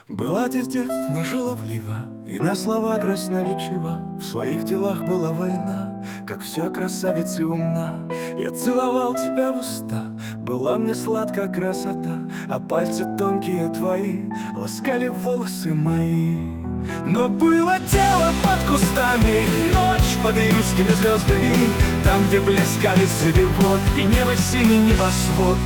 Была ты с детства шаловлива, и на слова красноречива. В своих делах была война, как вся красавица и умна. Я целовал тебя в уста, была мне сладкая красота, а пальцы тонкие твои ласкали волосы мои. Но было тело под кустами, ночь под июльскими звездами, там, где блескали завивот и небо синий небосвод.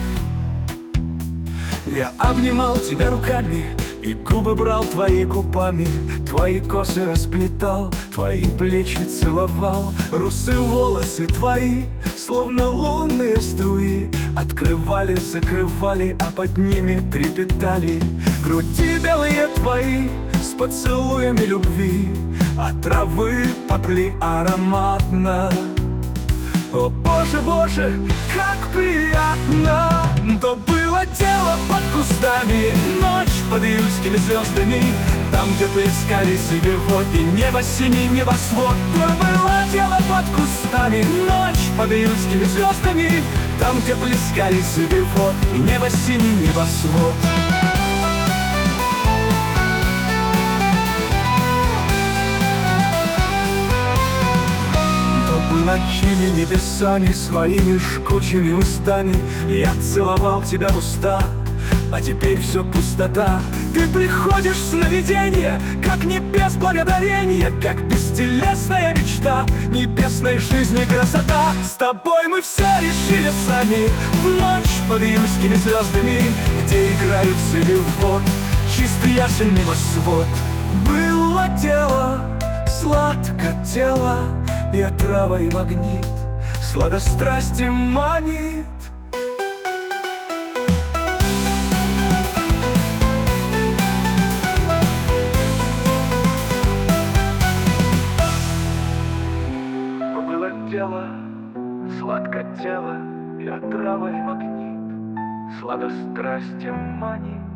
Я обнимал тебя руками и губы брал твои губами, твои косы расплетал, твои плечи целовал. Русые волосы твои, словно лунные струи, открывали, закрывали, а под ними трепетали груди белые твои с поцелуями любви, а травы попли ароматно. О боже, боже, как приятно! То было дело под кустами, ночь под июльскими звездами, там, где плескали себе вод и небо синий небосвод. То было дело под кустами, ночь под июльскими звездами, там, где плескали себе вод и небо синий небосвод. Ночными небесами, своими жгучими устами я целовал тебя в уста, а теперь все пустота. Ты приходишь в сновидение, как небес благодарение, как бестелесная мечта небесной жизни красота. С тобой мы все решили сами в ночь под июльскими звездами, где играют завивот, чистый ясен небосвод. Было дело, сладко тело, и отрава, и магнит, сладострасти манит. Было дело, сладко тело, и отрава, и магнит, сладострасти манит.